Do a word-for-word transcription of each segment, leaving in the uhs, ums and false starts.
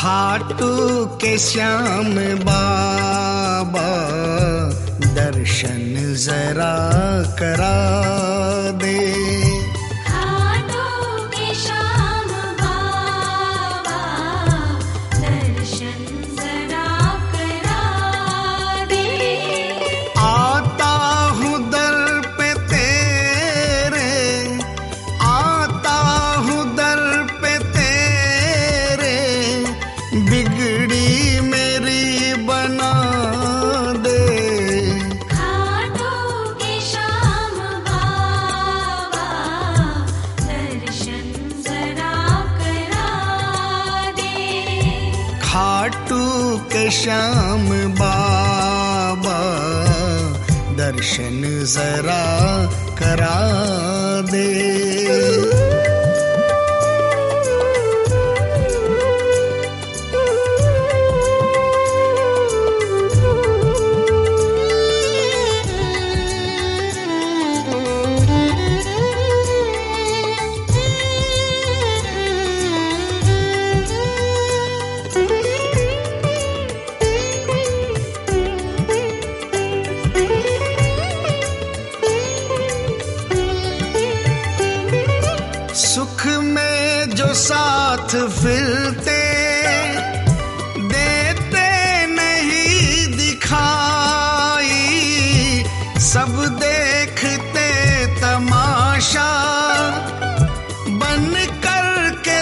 खाटू के श्याम बाबा दर्शन जरा करा दे। खाटू के श्याम बाबा दर्शन जरा करा दे। आता हूँ दर पे तेरे, आता हूँ दर पे तेरे, बिगड़ी मेरी बना दे। खाटू के श्याम बाबा दर्शन जरा करा दे। खाटू के श्याम बाबा दर्शन जरा करा दे। सुख में जो साथ फिरते, देते नहीं दिखाई, सब देखते तमाशा, बन कर के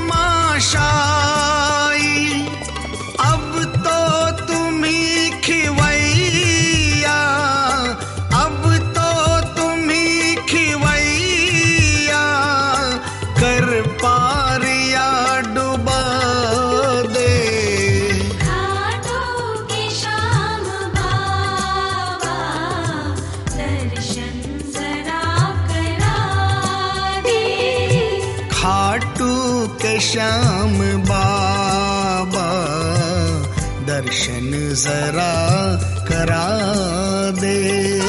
तमाशाई। अब तो तुम ही खिवैया, अब तो तुम ही खिवैया, कर पारिया डुबा दे। खाटू के श्याम बाबा दर्शन जरा करा दे। खाटू के श्याम बाबा दर्शन जरा करा दे।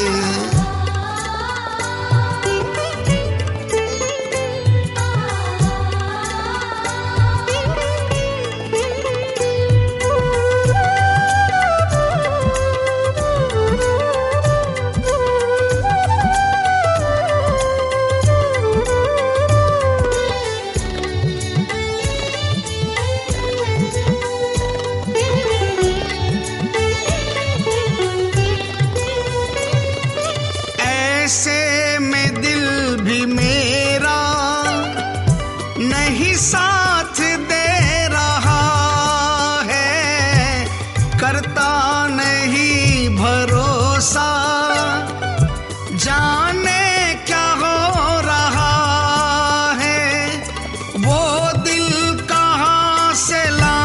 ऐसे में दिल भी मेरा नहीं साथ दे रहा है, करता नहीं भरोसा, जाने क्या हो रहा है। वो दिल कहाँ से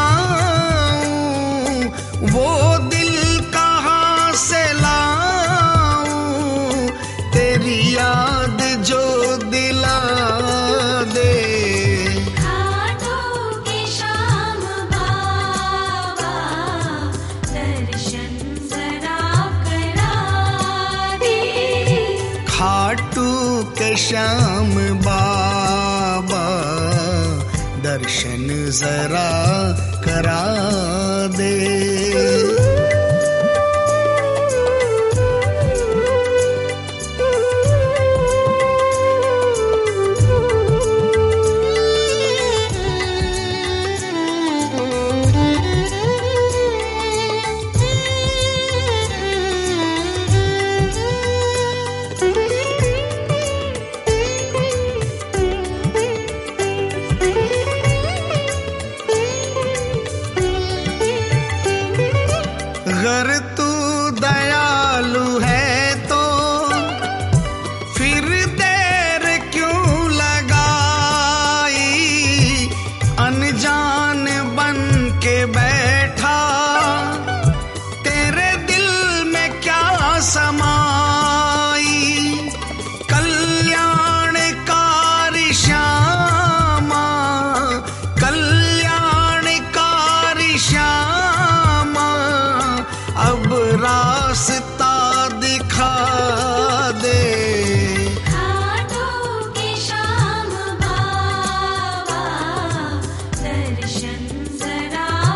लाऊं, वो दिल कहाँ से लाऊं, तेरी याद जो दिला दे। खाटू के श्याम बाबा दर्शन जरा करा दे। खाटू के श्याम बाबा दर्शन जरा करा दे। अगर तू दयालु है तो फिर देर क्यों लगाई, अनजान बन के बैठा, तेरे दिल में क्या समाई। कल्याणकारी श्यामा, कल्याणकारी श्यामा, अब रास्ता दिखा दे। खाटू के श्याम बाबा दर्शन जरा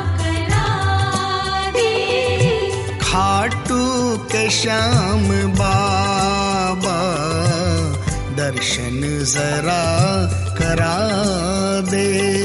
श्याम बाबा दर्शन जरा करा दे।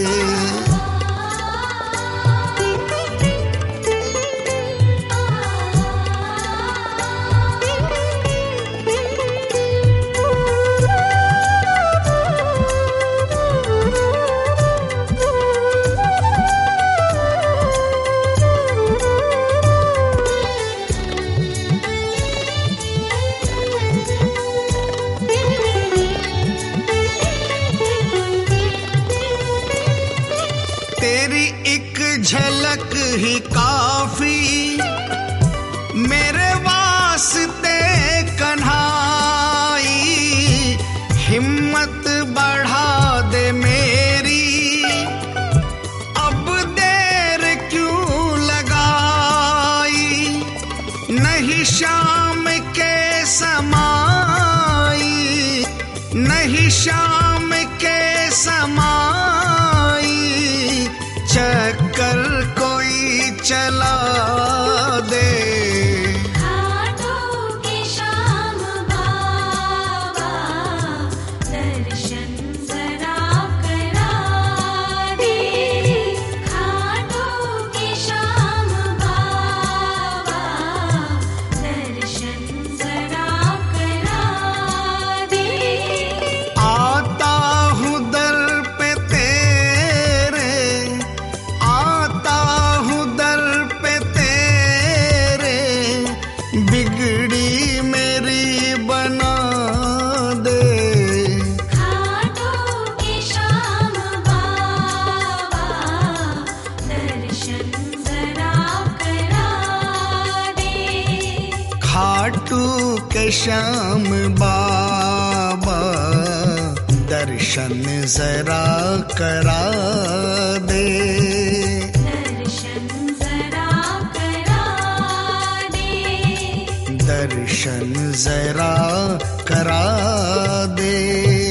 तेरी एक झलक ही काफी मेरे वास्ते कन्हाई, हिम्मत बढ़ा दे मेरी अब देर क्यों लगाई, नहीं शाम के समाई, नहीं शाम के समाई, चक्कर कोई चला दे। घाटों के श्याम बाबा दर्शन जरा करा दे। घाटों के श्याम बाबा दर्शन जरा करा दे। आता हूँ दर पे तेरे, आता हूँ दर पे तेरे, बिगड़ी मेरी बना दे। घाटों के श्याम बाबा दर्शन जरा करा दे। खाटू के श्याम बाबा दर्शन जरा करा दे। दर्शन जरा करा दे। दर्शन जरा करा दे।